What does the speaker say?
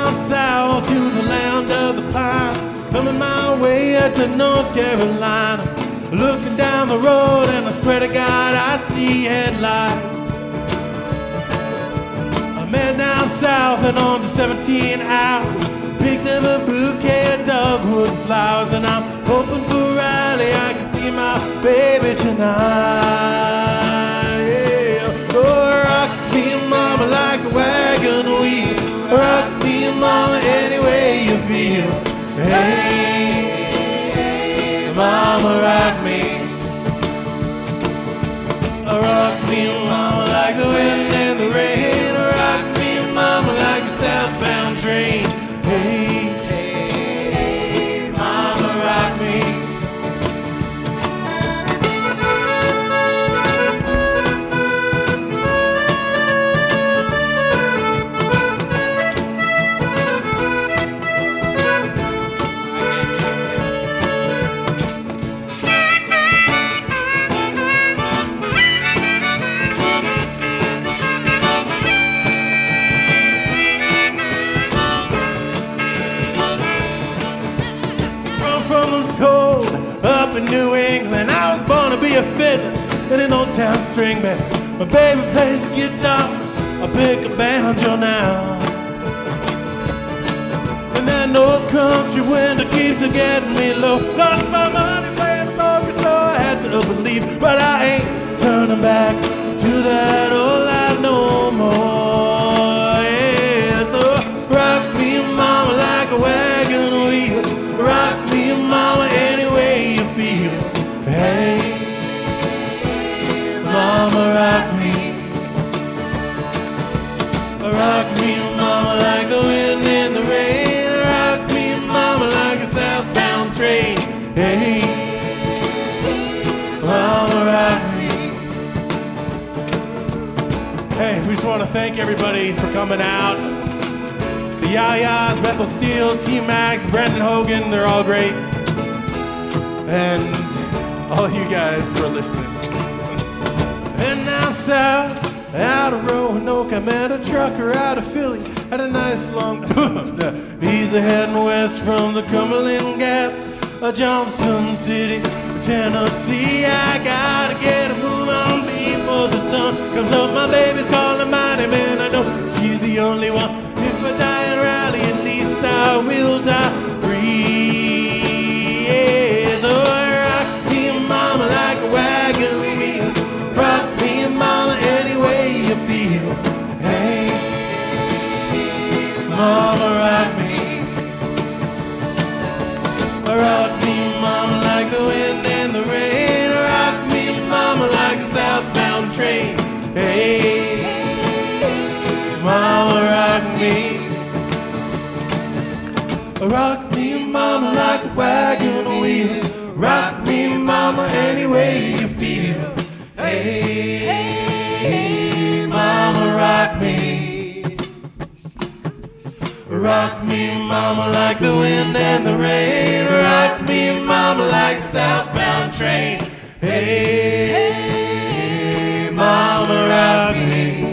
down south to the land of the pine, coming my way to North Carolina. Looking down the road and I swear to God I see headlights. I'm heading down south and on to 17 hours. Picked up a bouquet of dogwood flowers, and I'm hoping for Riley I can see my baby tonight. Yeah. Oh, rock me, mama, like a wagon wheel. Rock me, mama, any way you feel. Hey, mama, rock me. Rock me, mama, like the wind and the rain. Rock me, mama, like a southbound train. Hey, hey, mama, rock me. Up in New England, I was born to be a fiddler in an old town string band. My baby plays the guitar, I pick a banjo now. And that old country winter keeps getting me low. Lost my money playing poker, so I had to believe. But I ain't turning back to that old life no more. Yeah, so rock me, mama, like a wagon wheel. Rock me, mama, any way you feel. Hey, mama, rock me. Rock me, mama, like the wind and the rain. Rock me, mama, like a southbound train. Hey, mama, rock me. Hey, we just want to thank everybody for coming out. The Yayas, Bethel Steele, T-Max, Brendan Hogan, they're all great. And all you guys for listening. And now south, out of Roanoke, I met a trucker out of Philly. Had a nice long he's heading west from the Cumberland Gaps, Johnson City, Tennessee. I gotta get a move on before the sun comes up. My baby's calling my name and I know she's the only one. If I die in Raleigh, at least I will die free. Yeah, so rock me, mama, like a wagon wheel. Rock me, mama, any way you feel. Hey, mama, rock me. Rock me, mama, like the wind and the rain. Rock me, mama, like a southbound train. Hey, mama, rock me. Rock me, mama, like a wagon wheel. Rock me, mama, any way you feel. Hey, mama, rock me. Rock me, mama, like the wind and the rain. Rock me, mama, like a southbound train. Hey, mama, rock me.